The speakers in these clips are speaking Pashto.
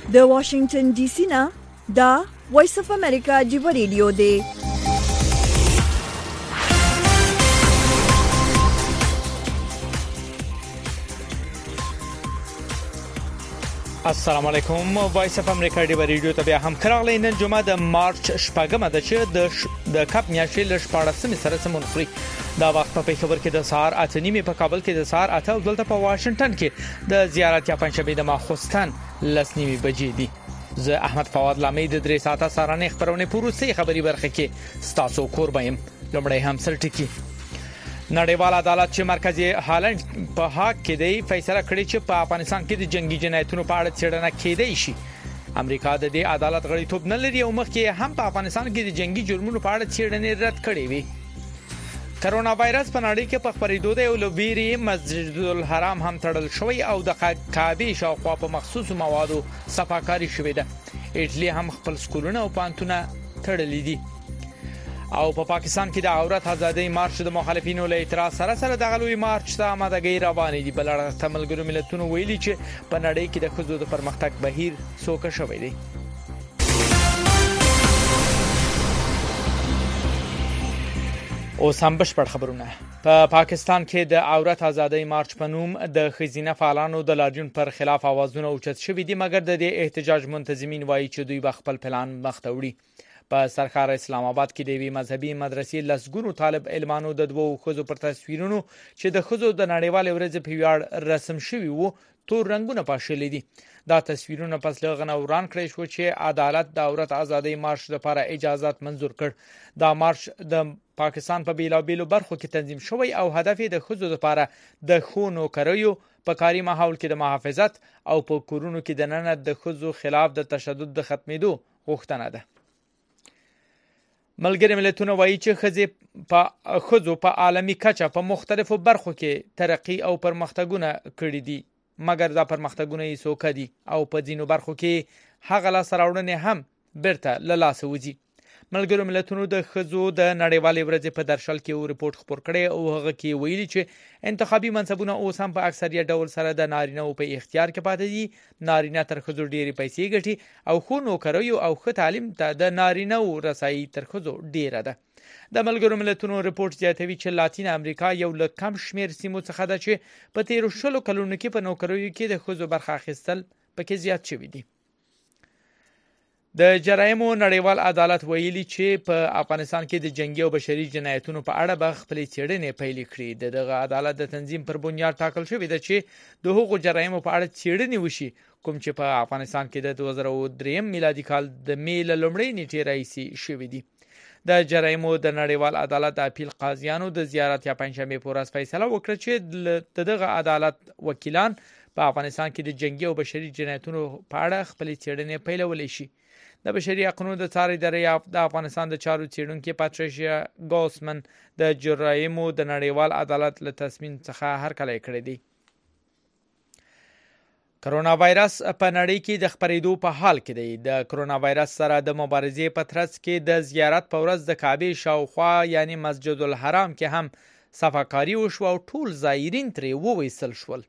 د واشنگټن ډي سي نه دا وایس اف امریکا جیو ریډیو دی. السلام علیکم. وایس اف امریکا دی ریډیو ته بیا هم خراغلی. نن جمعه د مارچ شپږمه ده چې د کپ میاشتې ل 14 سره سمون خوري. دا وخت په پیښور کې د سهار 8:30 په کابل کې د سهار 8 او دلته په واشنگټن کې د زیارت یا پنځشنبه د ماخوستن 10:30 بجې دي. زه احمد فواد لامي د 3 ساعته سارانه خبرونه پوروسي خبري برخه کې ستاسو قربایم. لمړی هم سرټکی نړیوال عدالت چې مرکزی هالند په حق کې دی فیصله کړې چې په افغانستان کې د جنگي جنایتونو په اړه څېړنه کېدای شي. امریکا د دې عدالت غړیتوب نه لري او مخکې هم په افغانستان کې د جنگي جرمونو په اړه څېړنې رد کړې وي. کرونا وایرس په نړۍ کې په خپرېدو دی او لویری مسجد الحرام هم تړل شوی او د کعبه شاوخوا په مخصوصو موادو صفاکاری شوې ده. ایټلی هم خپل سکولونه او پانتونه تړلې دي. او په پاکستان کې د عورت ازادۍ مارچ د مخالفینو له اعتراض سره د غلوي مارچ ته آمادګي روانې دي. بل اړخ ملګرو ملتونو ویلي چې په نړۍ کې د ښځو د پرمختګ بهیر سوکه شوی دی. اوس هم بشپړ خبرونه. په پاکستان کې د عورت ازادۍ مارچ په نوم د ښځینه فعالانو د لاریون پر خلاف आवाजونه اوچت شوي دي، مګر د دې احتجاج منتظمین وایي چې دوی خپل پلان مخته وړي. په سرکار اسلام آباد کې د وی مذهبي مدرسې لسګونو طالب علمانو د دوو خزو پر تصویرونو چې د خزو د نړیوال ورځ په ویاړ رسم شوی وو تور رنگونه پاشلې دي. دا تصویرونه پس له غنه وران کړی شو چې عدالت د عورت ازادۍ مارچ لپاره اجازهات منزور کړ. دا مارچ د پاکستان په بیلابیلو برخو کې تنظیم شوی او هدف د خزو لپاره د خونو کړیو په کاري ماحول کې د محافظت او په کورونو کې د نن د خزو خلاف د تشدد د ختمېدو غوښتنه ده. ملګری ملتونه وایي چې خزو په عالمي کچه په مختلفو برخو کې ترقی او پرمختګونه کړي دي، مګر دا پرمختګونه یې سوکه دي او په ځینو برخو کې هغه لاس راوړنې هم برته له لاسه وځي. ملګرو ملتونو د خزو د نړیوالې ورځې په درشل کې یو ریپورت خپور کړی او هغه کې ویلي چې انتخابي منصبونه اوس هم په اکثریت ډول سره د نارینه‌و په اختیار کې پاتې دي. نارینه تر خزو ډېری پیسې ګټي او خو نوکریو او ښه تعلیم ته د نارینه‌و رسایي تر خزو ډېره ده. د ملګرو ملتونو ریپورت زیاتوي چې لاتین امریکا یو له کم شمیر سیمو څخه ده چې په تیرو 20 کلونو کې په نوکریو کې د خزو برخه اخیستل پکې زیات شوی دي. د جرایمو نړیوال عدالت ویلي چې په افغانستان کې د جنگي او بشري جنایتونو په اړه به خپل څېړنې پیل کړي. دغه عدالت د تنظیم پر بنیاد ټاکل شوی دی چې د هغو جرایمو په اړه څېړنې وشي کوم چې په افغانستان کې د 2003 میلادي کال د میل لومړۍ نیټې راهیسې شوی دي. د جرایمو د نړیوال عدالت د اپیل قاضیانو د زیارت یا پنځشنبه په ورځ فیصله وکړه چې دغه عدالت وکیلان په افغانستان کې د جنگي او بشري جنایتونو په اړه خپل څېړنې پیلولی شي. د بشري حقوقو د څاري دریافت د افغانستان د چارو څېړونکو پاتریشیا ګوسمن د جرایمو د نړیوال عدالت له تصمیم څخه هرکلی کړی دی. کرونا وایرس په نړۍ کې د خپرېدو په حال کې دی. د کرونا وایرس سره د مبارزې په ترڅ کې د زیارت په ورځ د کعبه شاوخوا یعنی مسجد الحرام کې هم صفاکاری وشو او ټول زایرین ترې وویستل شول.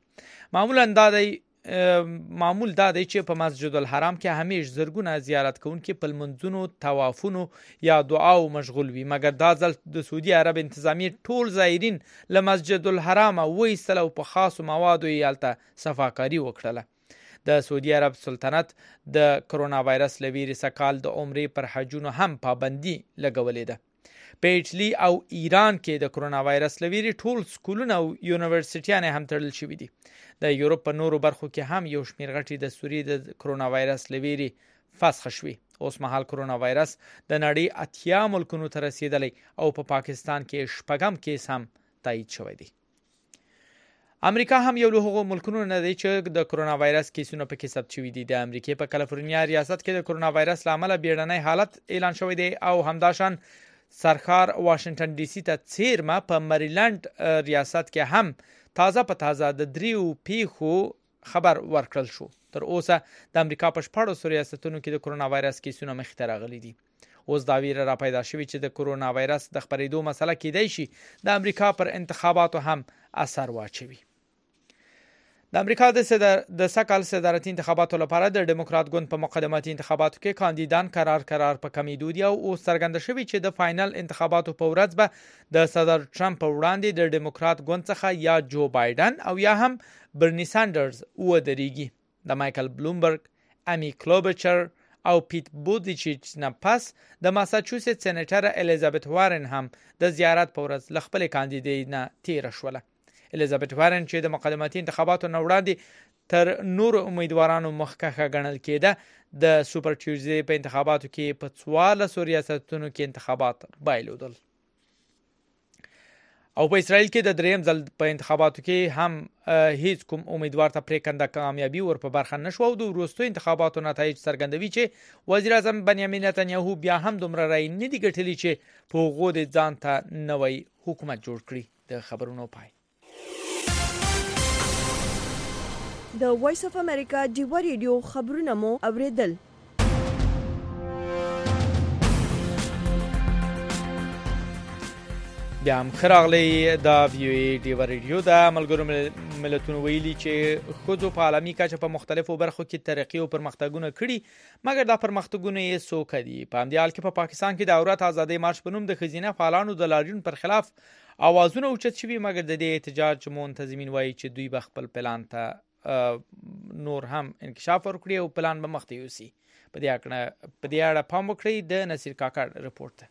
معمول دا دی چې په مسجد الحرام کې همیش زرګونه زیارت کوونکي په لمونځونو، طوافونو یا دعاو مشغول وي، مګر دا ځل د سعودي عرب انتظامیه ټول زایرین له مسجد الحرام وایستل او په خاصو موادو یې هلته صفاکاری وکړله. د سعودي عرب سلطنت د کرونا وایرس له ویرې څخه کال د عمرې پر حجونو هم پابندي لګولې ده. په ایټلی او ایران کې د کرونا وایرس له ویرې ټول سکولونه او یونیورسيټیانې هم تړل شوي دي. د یورپ په نورو برخو کې هم یو شمېر غټې د سوریې د کرونا وایرس له ویرې فسخ شوي. اوس مهال کرونا وایرس د نړۍ 80 ملکونو ته رسیدلی او په پاکستان کې 6 کیس هم تایید شوی دی. امریکا هم یو له هغو ملکونو نه دی چې د کرونا وایرس کیسونه پکې ثبت شوي دي. د امریکای په کالیفورنیا ریاست کې د کرونا وایرس له امله بیړنی حالت اعلان شوی دی او همداشان سرکار واشنگټن ډي سي ته څیرمه په مریلند ریاست کې هم تازه په تازه د 3 پیښو خبر ورکړل شو. تر اوسه د امریکا په 14 ریاستونو کې د کرونا وایرس کیسونه مخ ته راغلي دي. اوس دا ویره را پیدا شوی چې د کرونا وایرس د خپرېدو مسله کېدای شي د امریکا پر انتخاباتو هم اثر واچوي. د امریکا د سکهال صدارتي انتخاباتو لپاره د ډیموکرات ګوند په مقدماتي انتخاباتو کې کاندیدان قرار په کمیدو دي او څرګنده شوی چې د فائنل انتخاباتو په ورځ به د صدر ټرمپ په وړاندې د ډیموکرات ګوند څخه یا جو بایدن او یا هم برنی سانډرز ودرېږي. د مایکل بلومبرګ، امی کلوبچر او پیټ بوتیجیج نه پس د ماساچوسټس سېنیټر الیزابت وارن هم د زیارت په ورځ ل خپل کاندیدې نه تیر شوله. الیزابت وارن چې د مقدماتي انتخاباتو نه وړاندې تر نور امیدوارانو مخکښه ګڼل کېده، د سوپر ټیوزډے په انتخاباتو کې په 14 ریاستونو کې انتخابات بایلودل. او په اسرائیل کې د دریم ځل په انتخاباتو کې هم هیڅ کوم امیدوار ته پریکنده کامیابی ور په برخه نشو او د وروستو انتخاباتو نتایج څرګندوي چې وزیر اعظم بنیامین نتنیاهو بیا هم دومره رای نه دی ګټلی چې په هغه د ځان ته نوې حکومت جوړ کړي. د خبرونو پای. د وایس اف امریکا جیوا ریډیو خبرونه مو اوریدل. بیا هم خراغلی د وی ای ډیوا ریډیو د ملګرو ملتونو ویلي چې ښځو په عالمي کچه په مختلفو برخو کې ترقی او پرمختګونه کړي، مګر دا پرمختګونه یې څوک دي. په همدې حال کې په پاکستان کې د عورت ازادۍ مارچ په نوم د ښځینه فعالانو د لاریون پر خلاف اوازونه اوچت شوي، مګر د دې احتجاج منتظمین وایي چې دوی به خپل پلان ته نور هم انکشاف ورکړي او پلان به مخته یوسي. په دې اړه پام وکړئ. د نصیر کاکړ رپورټ.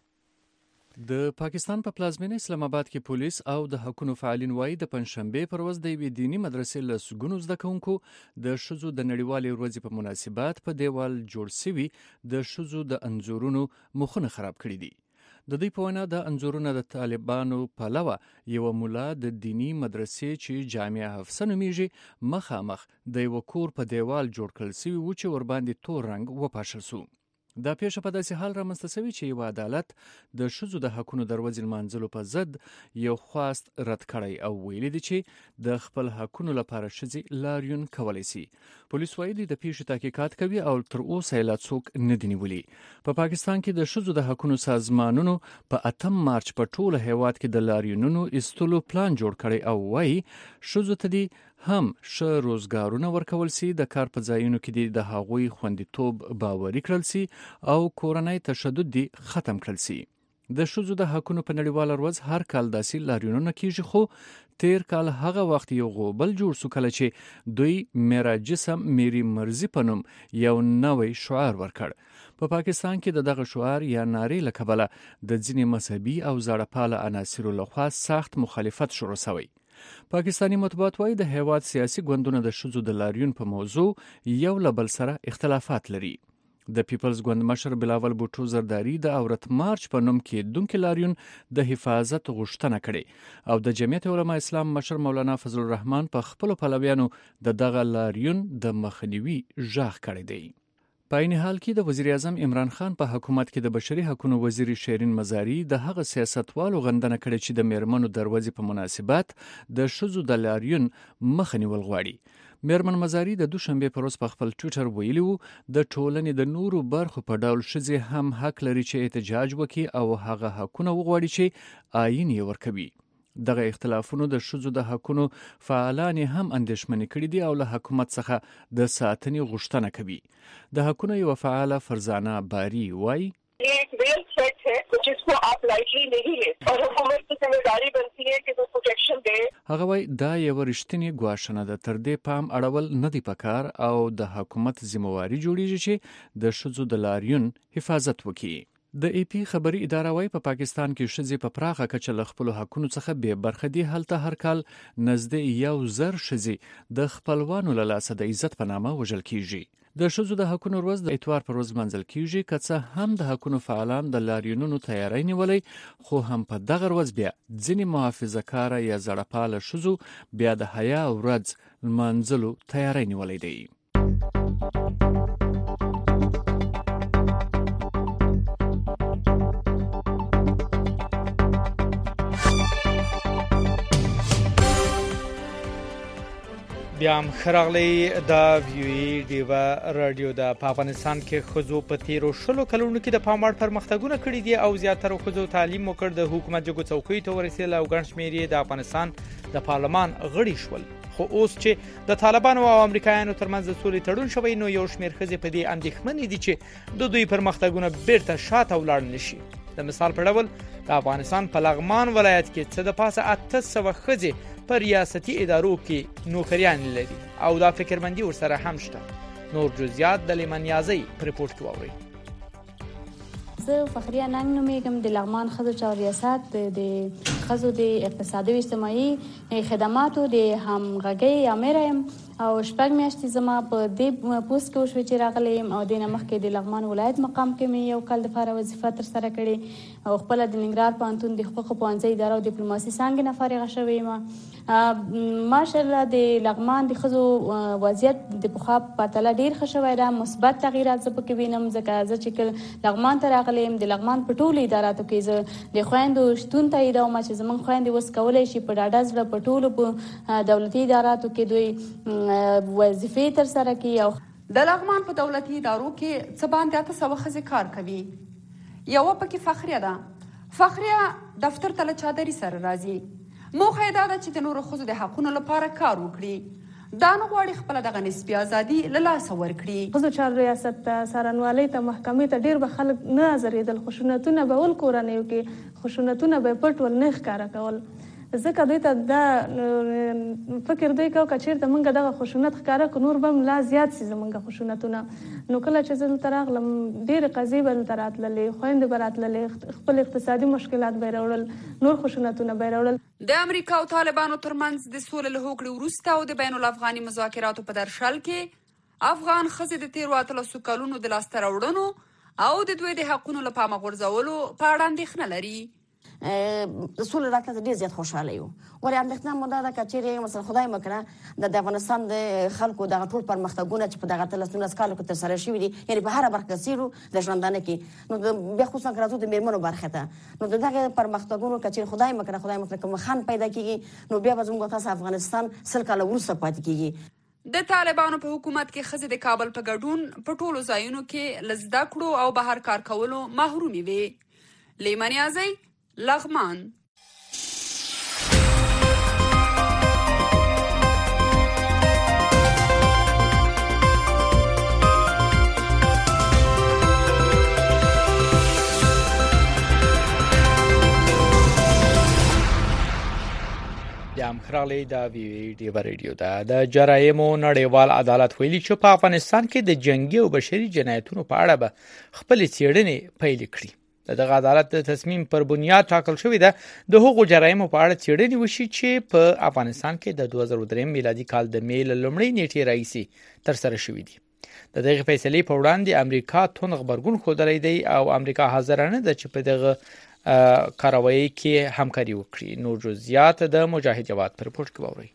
د پاکستان په پلازمینه اسلام آباد کې پولیس او د حقوقو فعالین وایي د پنځشنبه پر ورځ د یوې دینی مدرسې له سګونو زده کوونکو د ښځو د نړیوالې ورځې په مناسبت په دیوال جوړ شوي د ښځو د انځورونو مخونه خراب کړي دي. د دوی په وینا د انځورونه د طالبانو پلوه یو مولا د دینی مدرسې چې جامعه حفصه نومیږي مخامخ د یو کور په دیوال جوړ کړل شوی و چې ورباندې تور رنګ وپاشل شو. دا پیښه په داسې حال رامنځته شوې چې یو عدالت د ښځو د حقونو د ورځې لمانځلو په ضد یو خواست رد کړی او ویلي دي چې د خپل حقونو لپاره ښځې لاریون کولی شي. پولیس ویلي د پیښې تحقیقات کوي او تر اوسه یې لا څوک نه دي نیولي. په پاکستان کې د ښځو د حقونو سازمانونو په 8 مارچ په ټوله هیواد کې د لاریونونو ایستلو پلان جوړ کړی او وایي ښځو ته دي هم ښه روزګارونه ورکول سي، د کار په ځایونو کې دي د هغوی خوندیتوب باوري کړل سي او کورنۍ تشدد دي ختم کړل سي. د ښځو د حقونو په نړیواله ورځ هر کال داسې لاریونونه کیږي، خو تیر کال هغه وخت یو غوبل جوړ سو کله چې دوی میرا جسم میری مرزي په نوم یو نوې شعار ورکړ. په پاکستان کې دغه شعار یا نارې له کبله د ځینې مذهبي او زړپاله عناصرو لخوا سخت مخالفت شروع شوی. پاکستانی مطبوعات وايي د هیواد سیاسي ګوندونه د ښځو د لاریون په موضوع یو له بل سره اختلافات لري. د پیپلز ګوند مشر بلاول بوټو زرداری د عورت مارچ په نوم کې دونکو لاریون د حفاظت غوښتنه کړې او د جمعیت علما اسلام مشر مولانا فضل الرحمن په خپل پلویانو دغه لاریون د مخنیوي ژغ کړی دی. په عین حال کې د وزیر اعظم عمران خان په حکومت کې د بشري حقوقو وزیر شیرین مزاری د هغه سیاستوالو غندنه کړې چې د میرمنو دروازې په مناسبت د ښځو د لاریون مخه نیول غواړي. میرمن مزاری د دوشنبه پر ورځ په خپل ټویټر ویلي وو د ټولنې د نورو برخو په ډول ښځې هم حق لري چې احتجاج وکړي او هغه حقونه وغواړي چې آئین یې ورکوي. دغه اختلافونو د ښځو د حقونو فعالان هم اندېښمنې کړي دي او له حکومت څخه د ساتنې غوښتنه کوي. د حقونو یو فعاله فرزانه باری وایي एक real threat है जिसको आप लाइटली नहीं ले और हुकूमत की जिम्मेदारी बनती है कि वो प्रोटेक्शन दे. هغه وایي دا یو رښتینی ګواښنه ده، تر دې پام اړول نه دی پکار او د حکومت ذمہواری جوړیږي چې د ښځو د لاریون حفاظت وکړي. د ای پی خبري اداره وايي په پاکستان کې ښځې په پراخه کچه له خپل حقونو څخه بې برخه دي. هلته هر کال نزدې 1,000 ښځې د خپلوانو له لاسه د عزت په نامه وژل کیږي. د ښځو د حقونو ورځ د اتوار پر ورځ منځل کیږي، که څه هم د حقونو فعالان د لاریونونو تیاری نیولې، خو هم په دغه ورځ بیا ځینې محافظه‌کاره یا زړپاله ښځو بیا د حیا ورځ منځلو تیاری نیولې دی. بیا هم خراغلی د وی ای ډیوا رادیو د افغانستان کې ښځو په تیرو 20 کلونو کې د پاموړ پرمختګونه کړي دي او زیاتره ښځو تعلیم وکړ، د حکومت جګو څوکۍ ته ورسېدل او ګڼ شمېر د افغانستان د پارلمان غړي شول. خو اوس چې د طالبانو او امریکایانو ترمنځ سولې تړون شوی نو یو شمېر ښځې په دې اندېښمنې دي چې د دوی پرمختګونه بیرته شاته ولاړ نشي. د مثال په ډول د افغانستان په لغمان ولایت کې څه د پاسه 800 ښځې په ریاستي ادارو کې نوکریان لري او دا فکرمندي ورسره هم شته. نور جزئیات د لیمنیازۍ په رپورټ کې واورئ. زه فخریه ننګ نومیږم. د لغمان ښځو چارو ریاست د ښځو د اقتصادي او اجتماعي خدماتو د همغږۍ امره یم او 6 میاشتې زما په دې پوسټ کې وشوې چې راغلی یم او دې نه مخکې د لغمان ولایت مقام کې مې یو کال دپاره وظیفه ترسره کړې او خپله د ننګرهار پوهنتون د حقوقو پوهنځۍ اداره او ډیپلوماسي څانګې نه فارغه شوې یم. ماشاءالله د لغمان د ښځو وضعیت د پخوا په پرتله ډېر ښه شوی ده. مثبت تغییرات زه پکې وینم ځکه زه چې لغمان ته راغلی یم د لغمان په ټولو اداراتو کې زه د خویندو شتون تاییدوم چې زموږ خویندې اوس کولی شي په ډاډه زړه په ټولو په دولتي اداراتو کې دوی وظیفې ترسره کوي. او د لغمان په دولتي ادارو کې څه باندې 800 ښځې کار کوي. یوه پکې فخریه ده. فخریه دفتر ته له چادري سره راځي. موخه یې دا ده چې د نورو ښځو د حقونو لپاره کار وکړي. دا نه غواړي خپله دغه نسبي ازادي له لاسه ورکړي. ښځو چارو ریاست ته څارنوالۍ ته محکمې ته ډېر به خلک نه حاضرېدل. خشونتونه به ول کورنیو کې خشونتونه به پټ ول نه ښکاره کول ځکه دوی ته دا فکر دوی کوي که چېرته موږ دغه خشونت ښکاره کړو نور به هم لا زیات سي زموږ خشونتونه. نو کله چې زه دلته راغلم ډېرې قضیې به دلته راتللې خویندې به راتللې خپل اقتصادي مشکلات به یې راوړل نور خشونتونه به یې راوړل. د امریکا او طالبانو ترمنځ د سولې له هوکړې وروسته او د بین الافغاني مذاکراتو په درشل کې افغان ښځې د تېرو 18 کلونو د لاسته راوړنو او د دوی د حقونو له پامه غورځولو په اړه اندېښنه لري. د سولې راتلل ډېر زیات خوشحاله یو. ولې اندېښنه مو دا ده که چېرې مثلا خدای مه کړه د افغانستان د خلکو دغه ټول پرمختګونه چې په دغه 13 کالو کې ترسره شوي دي یعنې په هره برخه کې څېړو د ژوندانه کې نو بیا خصوصا که راځو د مېرمنو برخې ته نو د دغه پرمختګونو که چېرې خدای مه کړه کوم خنډ پیدا کېږي نو بیا به زموږ تاسو افغانستان 100 کاله وروسته پاتې کېږي. د طالبانو په حکومت کې ښځې د کابل په ګډون په ټولو ځایونو کې له زده کړو او بهر کار کولو محرومې وې. لیمنیازۍ لغمان. یم خرالی دا وی ډی ریډیو دا د جرایمو نړیوال عدالت ویلي چې په افغانستان کې د جنگي او بشري جنایتونو په اړه به خپل څېړنې پیل کړي. دغه عدالت د تصمیم پر بنیاد ټاکل شوی ده د هغو جرایمو په اړه څېړنې وشي چې په افغانستان کې د 2003 میلادي کال د می له لومړۍ نیټې راهیسې ترسره شوي دي. د دغه فیصلې په وړاندې امریکا تون غبرګون ښودلی دی او امریکا حاضر نه ده چې په دغه کاروایی کې همکاري وکړي. نور جزئیات د مجاهد جواد پر رپورټ کې واورئ.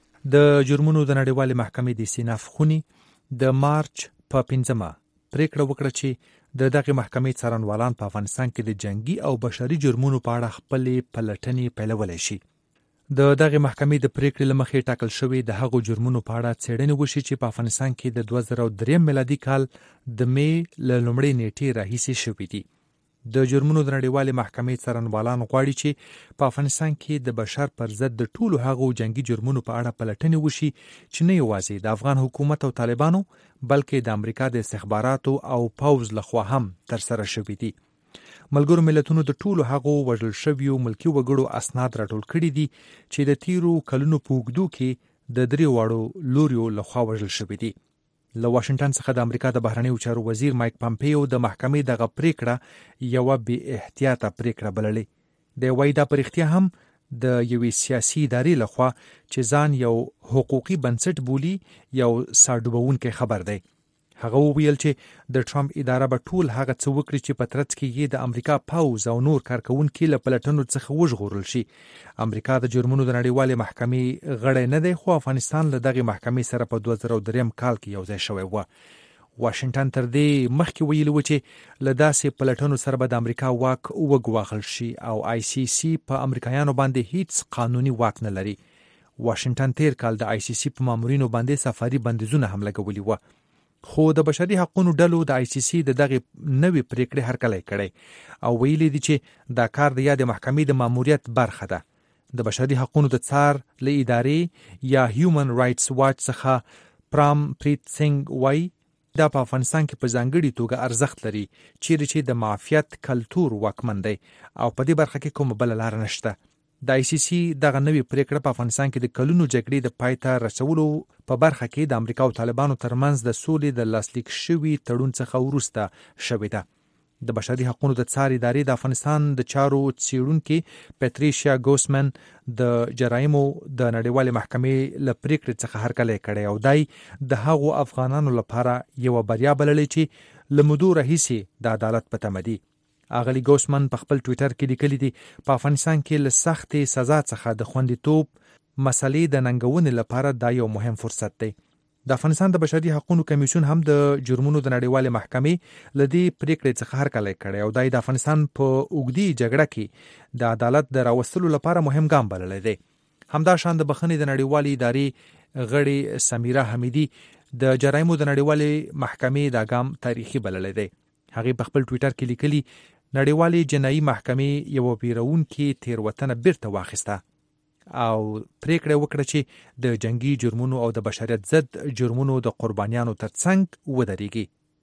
د جرمونو د نړیوالې محکمې د استیناف خونی د مارچ په 15 پریکړه وکړه چې د دغه محکمې څارنوالان په افغانستان کې د جنگي او بشري جرمونو په اړه خپلې پلټنې پیلولی شي. د دغه محکمې د پریکړې له مخې ټاکل شوی د هغو جرمونو په اړه څېړنې وشي چې په افغانستان کې د 2003 میلادي کال د می له لومړۍ نیټې راهیسې شوي دي. د جرمونو د نړیوالې محکمې څارنوالان غواړي چې په افغانستان کې د بشر پر ضد د ټولو هغو جنگي جرمونو په اړه پلټنې وشي چې نه یوازې د افغان حکومت او طالبانو بلکې د امریکا د استخباراتو او پوځ لخوا هم ترسره شوي دي. ملګرو ملتونو د ټولو هغو وژل شویو ملکي وګړو اسناد راټول کړي دي چې د تیرو کلونو په اوږدو کې د درې واړو لوریو لخوا وژل شوي دي. له واشنگټن څخه د امریکا د بهرنیو چارو وزیر مایک پامپیو د محکمې دغه پریکړه یوه بې احتیاطه پریکړه بللې. د وایي دا په رښتیا هم د یوې سیاسي ادارې لخوا چې ځان یو حقوقي بنسټ بولي یو ساډوبونکی خبر دی. هغه وویل چې د ټرمپ اداره به ټول هغه څه وکړي چې په ترڅ کې یې د امریکا پوځ او نور کارکوونکي له پلټنو څخه وژغورل شي. امریکا د جرمونو د نړیوالې محکمې غړی نه دی خو افغانستان له دغې محکمې سره په 2003 کال کې یوځای شوی و. واشنگټن تر دې مخکې ویلي و چې له داسې پلټنو سره به د امریکا واک وګواښل شي او آی سی سی په امریکایانو باندې هیڅ قانوني واک نه لري. واشنگټن تیر کال د آی سی سی په مامورینو باندې سفاري بندیزونه هم لګولي و. خو د بشري حقوقو ډلو د آی سی سی د دغه نوې پریکړې هرکلی کړی او ویلي دي چې دا کار د یاد محکمې د ماموریت برخه ده. د بشري حقوقو د څار له ادارې یا هیومن رائټس واچ څخه پرام پریت سنگ وای دا په افغانستان کې په ځانګړي توګه ارزښت لري چې د معافیت کلتور واکمن دی او په دې برخه کې کوم بل لار نشته. د آی سی سی دغه نوې پریکړه په افغانستان کې د کلونو جګړې د پای ته رسولو په برخه کې د امریکا او طالبانو ترمنځ د سولې د لاسلیک شوي تړون څخه وروسته شوې ده. د بشري حقوقو د څار ادارې د افغانستان د چارو څیړونکي پیټریشیا ګوسمن د جرایمو د نړیوالې محکمې له پریکړې څخه هرکلی کړی او دای د هغو افغانانو لپاره یو بریا بللې چې له مودو راهیسې د عدالت په تمه دي. اغلی ګوسمن په خپل ټویټر کې لیکلي دي په افغانستان کې له سختې سزا څخه د خوندیتوب مسلې د ننګونې لپاره دا یو مهم فرصت دی. د افغانستان د بشري حقوقو کمیسیون هم د جرمونو د نړیوالې محکمې له دې پریکړې څخه هرکلی کړی او دای د افغانستان په اوږدې جګړه کې د عدالت د راوستلو لپاره مهم ګام بللی دی. همدا شان د بخښنې د نړیوالې ادارې غړي سمیرا حمیدي د جرایمو د نړیوالې محکمې دا ګام تاریخي بللی دی. هغه په خپل ټویټر کې لیکلي نړیوالې جنایي محکمې یو پیرونکي تیروتنه بیرته واخیسته او پریکړه وکړه چې د جنگي جرمونو او د بشریت ضد جرمونو د قربانیانو ترڅنګ ودرېږي.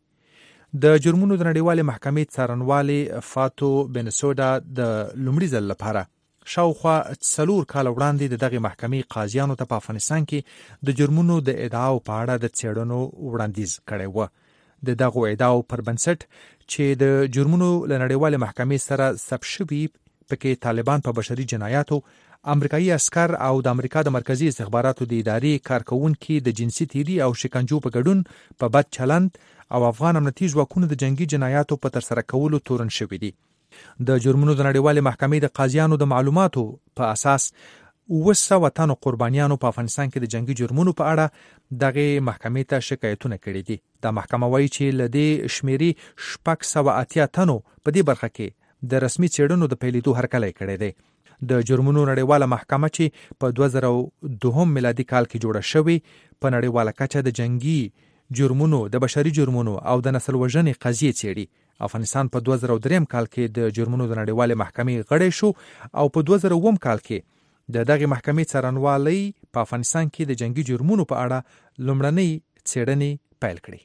د جرمونو د نړیوالې محکمې څارنوالې فاتو بنسودا د لومړي ځل لپاره شاوخوا 4 کال وړاندې د دغه محکمې قاضیانو ته په افغانستان کې د جرمونو د ادعاو په اړه د څېړنو وړاندیز کړی و. د دغه ادعاو پر بنسټ چې د جرمونو له نړیوالې محکمې سره ثبت شوي پکې طالبان په بشري جنایاتو، امریکایي عسكر او د امریکا د مرکزی استخباراتو د ادارې کارکونکي د جنسي تیری او شکنجو په ګډون په بد چلند او افغان امنیتي ځواکونو د جنگي جنایاتو په ترسره کولو تورن شوي دي. د جرمونو د نړیوالې محکمې د قاضیانو د معلوماتو په اساس 900 تنو قربانیانو په افغانستان کې د جنگي جرمونو په اړه دغه محکمې ته شکایتونه کړي دي. دا محکمه وایي چې لدې شمیري 680 تنو په دې برخه کې د رسمي څېړنو د پیلېدو هرکلی کړی دی. د جرمونو نړیواله محکمه چې په 2002 میلادي کال کې جوړه شوې په نړیواله کچه د جنگي جرمونو، د بشري جرمونو او د نسل وژنې قضیې څېړي. افغانستان په 2003 کال کې د جرمونو د نړیوالې محکمې غړی شو او په 2009 کال کې د دغه محکمې څارنوالۍ په افغانستان کې د جنگي جرمونو په اړه لومړنۍ څېړنې پیل کړې.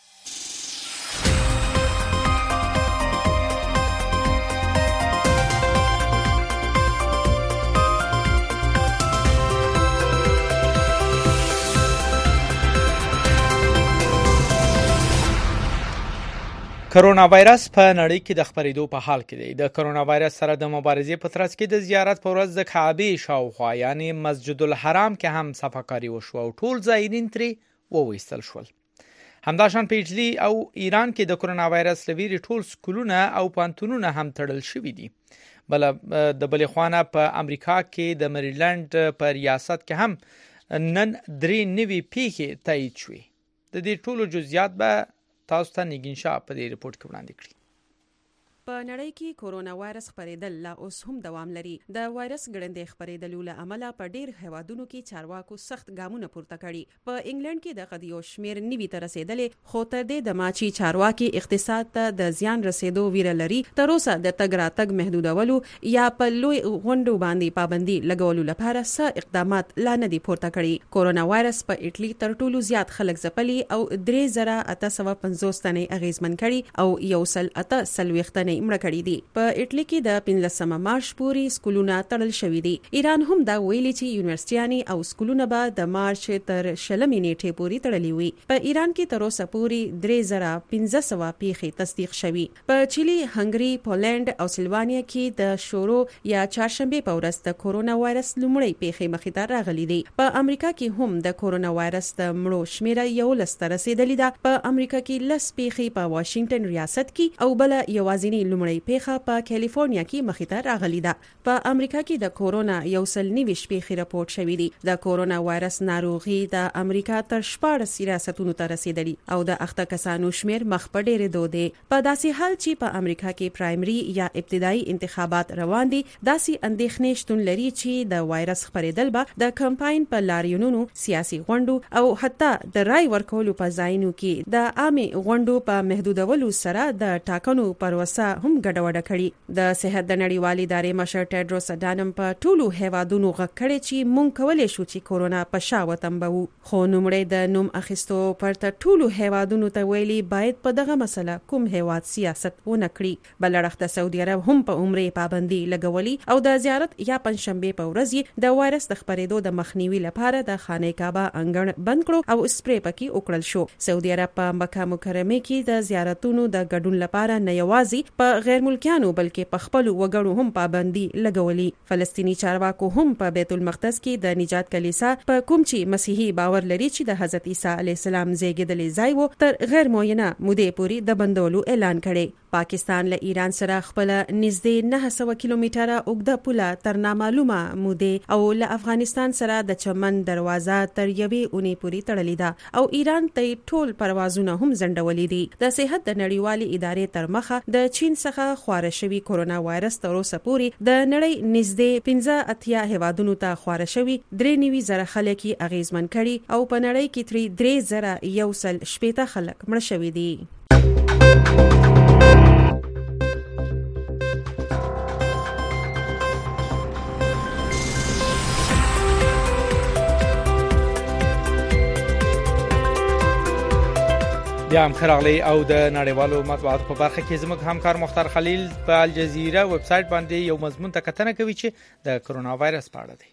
کرونا وایرس په نړۍ کې د خپرېدو په حال کې دی. د کرونا وایرس سره د مبارزې په ترڅ کې د زیارت په ورځ د کعبې شاوخوا یعنی مسجد الحرام کې هم صفاکاري وشو او ټول زایرین ترې وویستل شول. همداشان په ایټالي او ایران کې د کرونا وایرس لویری ټول سکولونه او پانتونونه هم تړل شوي دي. بل د بلې خوانه په امریکا کې د مریلند په ریاست کې هم نن 3 نوي پیښې تایید شوې. د دې ټولو جزئیات به تاسو ته نګین شاه په دې رپورت کې وړاندې کړی. په نړۍ کې کرونا وایرس خپرېدل لا اوس هم دوام لري. د وایرس ګړندې خپرېدلو له امله په ډېر هیوادونو کې چارواکو سخت ګامونه پورته کړي. په انګلند کې د قضیو شمیر نیوي ته رسیدلې، خو تر دې د ماچی چارواکي اقتصاد ته د زیان رسیدو ویره لري. تر اوسه د تګ راتګ محدودولو یا په لوی غونډو باندې پابندي لګولو لپاره څه اقدامات لا نه دي پورته کړي. کرونا وایرس په ایټالي تر ټولو زیات خلک ځپلي او 3850 تنې اغیزمن کړي او 148 تنې مړه کړي دي. په ایټالي کې د 15 مارچ پورې سکولونه تړل شوي دي. ایران هم دا ویلي چې یونیورسيټي او سکولونه به د مارچ تر 16 نیټې پورې تړلي وي. په ایران کې تر اوسه پورې 3500 پیښې تصدیق شوي. په چيلي، هنګري، پولند او سلوانیا کې د شورو یا چهارشنبه په ورځ د کرونا وایرس لومړی پیښې مخې ته راغلي دي. په امریکا کې هم د کرونا وایرس د مړو شمیره 11 ته رسیدلې ده. په امریکا کې 10 پیښې په واشنگټن ریاست کې او بل یوازینی لومړی پیښه په کالیفورنیا کې مخې ته راغلې ده. په امریکا کې د کورونا 190 پیښې راپورټ شوې دي. د کورونا وایرس ناروغي د امریکا تر 14 ریاستونو ته رسیدلې او د اخته کسانو شمیر مخ په ډېرې دوده. په داسې حال چې په امریکا کې پرایمري یا ابتدایي انتخابات روان دي، داسې اندېښنې شتون لري چې د وایرس خپرېدل به د کمپاین په لاریونونو، سیاسي غونډو او حتی د رای ورکولو په ځایونو کې د عامه غونډو په محدودولو سره د ټاکنو پروسه هم ګډوډه کړي. د صحت د نړیوالې ادارې مشر ټیډروس اډانم په ټولو هیوادونو غږ کړی چې مونږ کولای شو چې کورونا په شا وتمبو، خو نومړی د نوم اخیستو پرته ټولو هیوادونو ته ویلي باید په دغه مسله کوم هیواد سیاست ونه کړي. بل اړخ ته سعودي عرب هم په عمرې پابندي لګولي او د زیارت یا پنځشنبه په ورځ د وایرس د خپرېدو د مخنیوي لپاره د خانه کعبه انګړ بند کړو او سپری پکې وکړل شو. سعودي عرب په مکه مکرمه کې د زیارتونو د ګډون لپاره نه یوازې په غیر ملکیانو بلکې په خپل وګړو هم پابندي لګولي. فلسطینی چارواکو هم په بیت المقدس کې د نجات کلیسا په کوم چې مسیحي باور لري چې د حضرت عیسی علیه السلام زیږیدلې ځای وو تر غیر معینه مودې پورې د بندولو اعلان کړي. پاکستان له ایران سره خپل نږدې 900 کیلومتره اوږده پوله تر نامعلومه مودې او له افغانستان سره د چمن دروازه تر یوې اونۍ پورې تړلې ده او ایران ته ټول پروازونه هم ځنډولې دي. د صحت د نړیوالې ادارې تر مخه د چین څخه خواره شوی کورونا وایرس تر اوسه پورې د نړۍ نږدې 15 هیوادونو ته خواره شوی 93,000 خلک اغیزمن کړي او په نړۍ کې 3,170 خلک مړ شوي دي. بیا هم خراغلی او د نړیوالو مطبوعاتو په برخه کې زموږ همکار مختار خلیل په الجزیره ویب سټ باندې یو مضمون ته کتنه کوي چې د کرونا وایرس په اړه دی.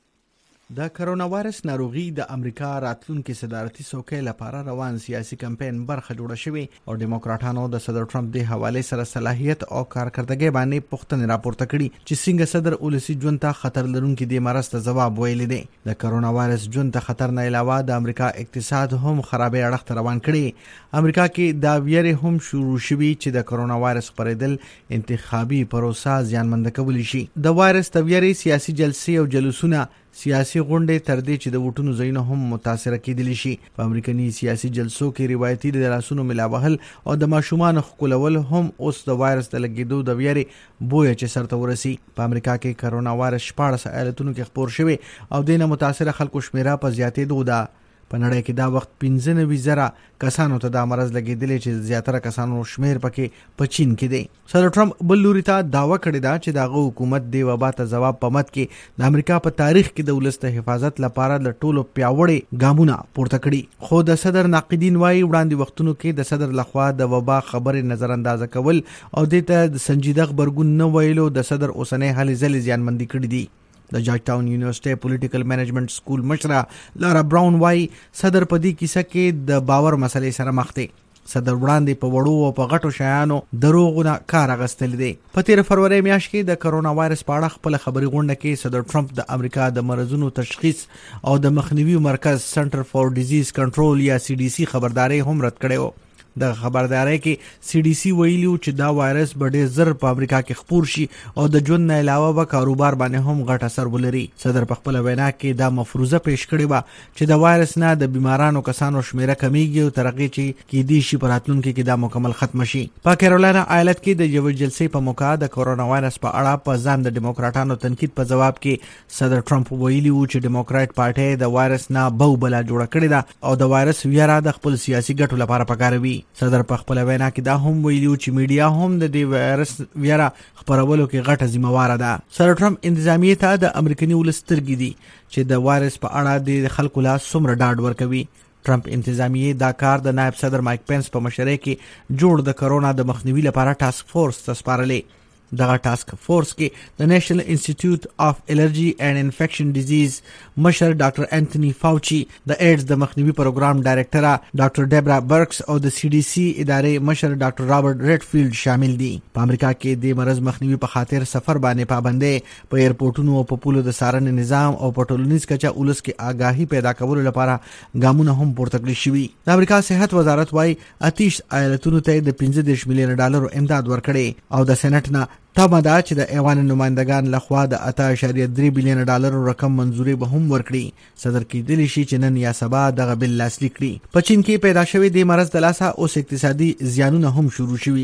د کرونا وایرس ناروغي د امریکا راتلونکي صدارتي څوکۍ لپاره روان سیاسي کمپاین برخه جوړه شوې او دیموکراتانو د صدر ټرمپ د حواله سره صلاحیت او کارکردګي باندې پوښتنه راپورته کړې چې څنګه صدر ولسی ژوند ته خطر لرونکي د مرض ته ځواب ویلی دی. د کرونا وایرس ژوند ته خطر نه علاوه د امریکا اقتصاد هم خرابې اړخ ته روان کړي. امریکا کې دا ویره هم شروع شوې چې د کرونا وایرس خپرېدل انتخابي پروسه زیانمند کولی شي. د وایرس تویری سیاسي جلسې او جلوسونه سیاسي غونډې تر دې چې د ووټونو ځایونه هم متاثر کېدلی شي. په امریکایي سیاسي جلسو کې روایتي د لاسونو ملاوهل او د ماشومان خولول هم اوس د وایرس د لګیدو د ویرې بوی چې سرته ورسي. په امریکا کې کرونا وایرس 14 ایالتونو کې خپور شوی او د نه متاثر خلکو شمیره په زیاتېدو ده. په نړۍ کې دا وخت 95,000 کسانو ته دا مرض لګیدلی چې زیاتره کسانو شمیر پکې په چین کې دی. صدر ټرمپ بل لوري ته داوا کړی دا چې دغه حکومت د وبا ته ځواب په مت کې د امریکا په تاریخ کې د ولست حفاظت لپاره ل ټولو پیاوړي ګامونه پورته کړي. خو د صدر ناقدین وايي وړاندې وختونو کې د صدر لخوا د وبا خبرې نظر انداز کول او د سنجیده خبرګون نه ویلو د صدر اوسنۍ هلې ځلې زیانمندي کړې دي. د جارج ټاون یونیورسيټي پولیټیکل مینجمنت سکول مشره لارا براون وايي صدر په دې کیسه کې د باور مسلې سره مخ دی. صدر وړاندې په وړو او په غټو شیانو دروغونه کار اغستل دي. په 13 فروری میاشت کې د کرونا وایرس په اړه خپل خبري غونډه کې صدر ټرمپ د امریکا د مرزونو تشخیص او د مخنیوي مرکز سنټر فور ډیزیز کنټرول یا CDC خبرداري هم رد کړې و. د خبرداري کې CDC ویلو چې دا وایرس به ډېر زر په امریکا کې خپور شي او د ژوند نه علاوه به کاروبار باندې هم غټ اثر ولري. صدر په خپل وینا کې دا مفروضه پیش کړې و چې د وایرس نه د بیمارانو کسانو شمیره کمیږي او ترقی چې کې دي شي په راتلونکي کې دا مکمل ختم شي. په کیرولینا ایالت کې د یو جلسې په موقع د کرونا وایرس په اړه په ځان د دیموکراتانو تنقید په جواب کې صدر ټرمپ ویلي و چې دیموکرات پارټي د وایرس نه بوبلا جوړه کړې ده او د وایرس ویره د خپل سیاسي ګټو لپاره پکاروي. صدر په خپل وینا کې دا هم ویلو چې میډیا هم د دې وایرس ویره خبرولو کې غټه ذمہوار ده. صدر ټرمپ انتظامیه ته د امریکایي ولسترګي دي چې د وایرس په اړه د خلکو لا څومره ډاډ ورکوي. ټرمپ انتظامیه دا کار د نائب صدر مایک پینس په مشرۍ کې جوړ د کرونا د مخنیوي لپاره ټاسک فورس تسپارلې. دغه ټاسک فورس کې د نېشنل انسټیټیوټ اف الرجی اینڈ انفیکشن ډیزیز مشر ډاکټر انټونی فاوچي، د ایډز د مخنیوي پروګرام ډایریکټر ډاکټر ډیبرا برکس او د CDC ادارې مشر ډاکټر رابرټ ریډفیلډ شامل دي. په امریکا کې د مرض مخنیوي په خاطر سفر باندې پابندۍ په ایرپورټونو او په پولو د څارنې نظام او په ټولنیز کچه ولس کې آگاهي پیدا کولو لپاره ګامونه هم پورته کړل شوي. د امریکا صحت وزارت وايي 28 ایالتونو ته د $15 میلیون امداد ورکړي او د سېنات نه تمه ده چې د ایوان نمائندگان لخوا د 8.3 بلین ډالر رقم منزوري به هم ورکړي. صدر کېدلی شي چې نن یا سبا دغه بل لاسلیک کړي. په چین کې پیدا شوی د مرض د لاسه اوس اقتصادي زیانونه هم شروع شوي.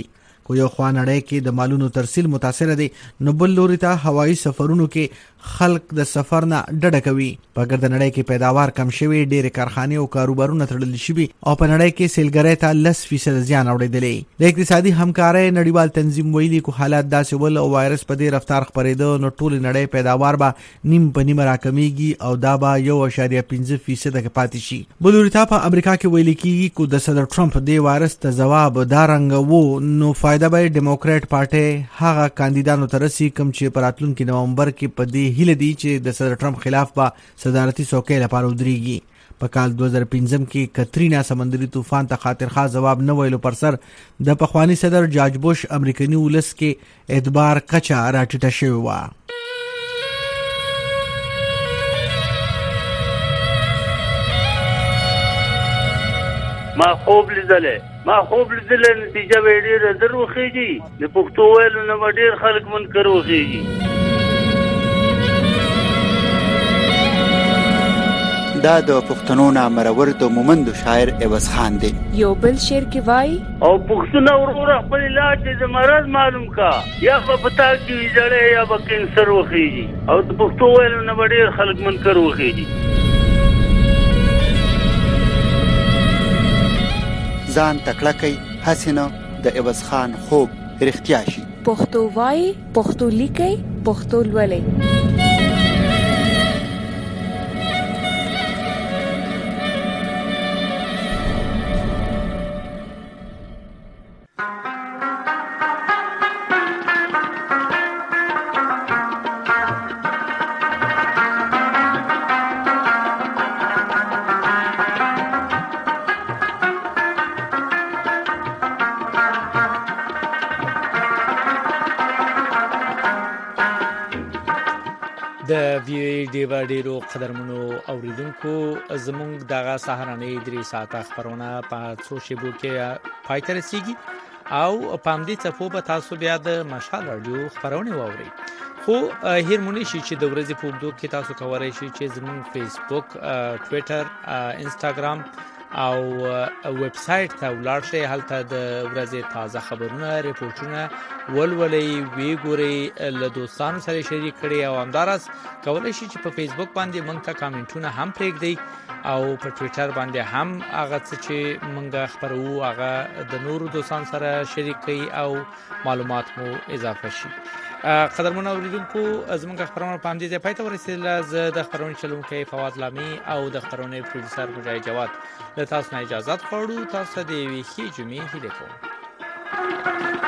خو یو خوا نړۍ کې د مالونو ترسیل متاثر دي، نو بل لوري ته هوایي سفرونو کې خلک د سفر نه ډډه کوي. په ګرد نړۍ کې پیداوار کم شوی، ډېر کارخانې او کاروبارونه تړل شوي او په نړۍ کې سیلګرۍ ته 10% زیان اوریدلی. د اقتصادي همکارۍ نړیوال تنظیم ویلي کو حالات داسې ول او وایرس په دې رفتار خپرېده نو ټول نړۍ پیداوار به نیم په نیم راکمیږي او دا به 1.5% کې پاتې شي. بل لوري ته په امریکا کې ویل کېږي کو د صدر ټرمپ د وایرس ته جواب دارنګ وو نو فائدہ به ډیموکرات پارټي هغه کاندیدانو ترسي کوم چې په راتلونکي نومبر کې په دې هیله دي چې د صدر ټرمپ خلاف به صدارتي څوکۍ لپاره ودرېږي. په کال 2015 کې کترینا سمندري طوفان ته خاطرخواه جواب نه ویلو پر سر د پخوانی صدر جورج بوش امریکایي ولس کې اعتبار کچا راټیټه شوې و. ما خوب لیدلې نتیجه به ډېره در وخېږي. د پښتو ویلو نه به ډېر خلک منکر وخېږي. دا د پښتنو نامرور د مومند شاعر عوض خان دی. یو بل شعر کې وای او پښتون ورور خپل علاج د مرض معلوم کا، یا په پتا کې ویځړې یا په کینسر وخېږي او د پښتو ویلو نه به ډېر خلک منکر وخېږي. ځان تکړه کوي حسینه د عوض خان خوب رښتیا شي. پښتو وای، پښتو لیکي، پښتو لولي. د وی ډیوا ډیرو قدرمنو اوریدونکو زمونږ دغه سهارنۍ 3 ساعته خبرونه په څو شیبو کې پای ته رسیږي او په همدې څپو به تاسو بیا د مشال رادیو خبرونه واورئ. خو هیرمونی شي چې د ورځې په وګړو کې تاسو کولی شئ چې زمونږ فیسبوک، ټویټر، انستګرام او ویب سټ ته ولاړ شئ. هلته د ورځې تازه خبرونه، ریپورتونه ولولئ، وی ګورئ، له دوستانو سره شریک کړئ او همدارس کولی شئ چې په فیسبوک باندې موږ ته کامنټونه هم پرېږدئ او په ټویټر باندې هم هغه څه چې موږ خبرو هغه د نورو دوستانو سره شریک کړئ او معلومات مو اضافه شي. قدرمن اوریدونکو زموږ خبرونه په همدې ځای پای ته ورسېدله. زه د خبرونې چلونکی فواد لامي او د خبرونې پروډوسر مجاهد جواد له تاسو نه اجازه غواړو. تاسو ته د یوې ښې جمعې هیله کوم.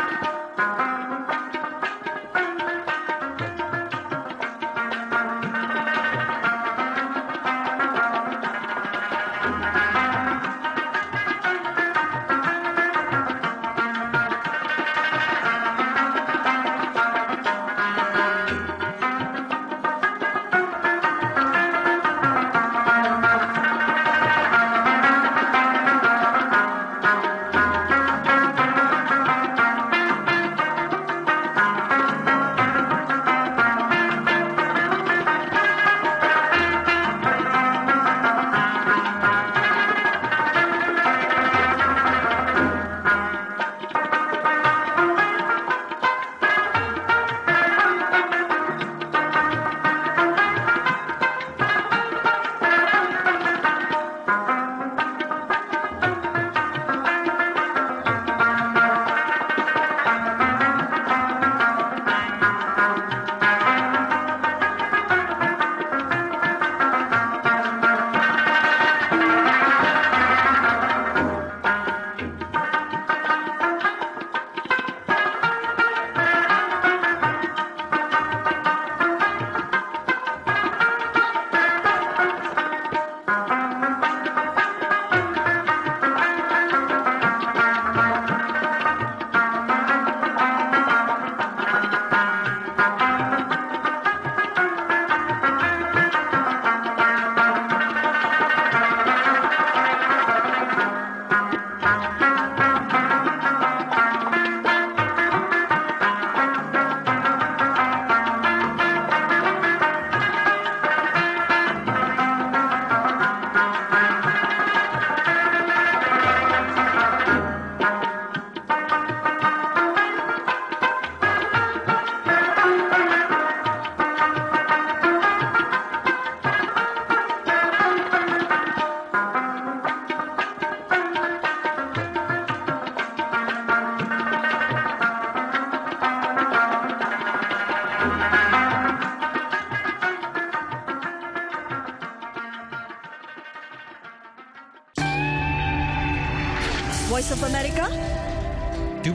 وایس اف امریکا